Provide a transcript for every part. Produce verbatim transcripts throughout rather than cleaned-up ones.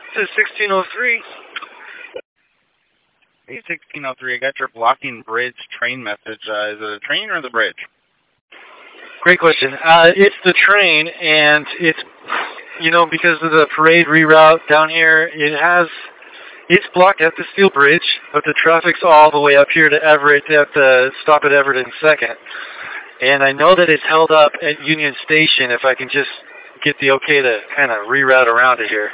This is sixteen oh three. Hey, sixteen oh three, I got your blocking bridge train message. Uh, is it a train or the bridge? Great question. Uh, it's the train, and it's, you know, because of the parade reroute down here, it has, it's blocked at the steel bridge, but the traffic's all the way up here to Everett, at the stop at Everett in second. And I know that it's held up at Union Station if I can just get the okay to kind of reroute around it here.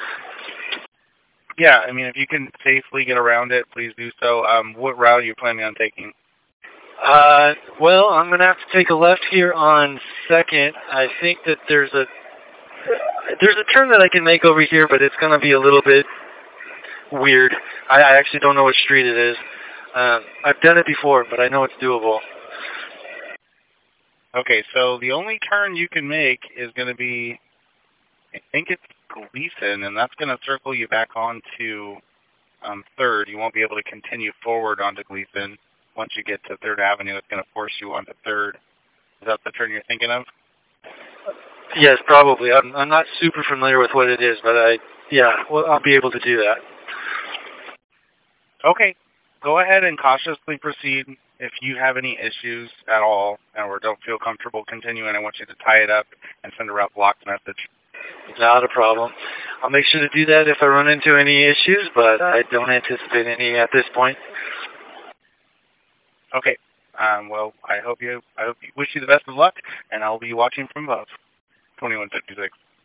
Yeah, I mean, if you can safely get around it, please do so. Um, what route are you planning on taking? Uh, well, I'm going to have to take a left here on second. I think that there's a there's a turn that I can make over here, but it's going to be a little bit weird. I, I actually don't know what street it is. Um, I've done it before, but I know it's doable. Okay, so the only turn you can make is going to be, I think it's Gleason, and that's going to circle you back onto um, third. You won't be able to continue forward onto Gleason. Once you get to third Avenue, it's going to force you onto third. Is that the turn you're thinking of? Yes, probably. I'm, I'm not super familiar with what it is, but I, yeah, well, I'll be able to do that. Okay. Go ahead and cautiously proceed. If you have any issues at all or don't feel comfortable continuing, I want you to tie it up and send a route block message. Not a problem. I'll make sure to do that if I run into any issues, but I don't anticipate any at this point. Okay. Um, well, I hope you. I hope you, wish you the best of luck, and I'll be watching from above. twenty-one fifty-six.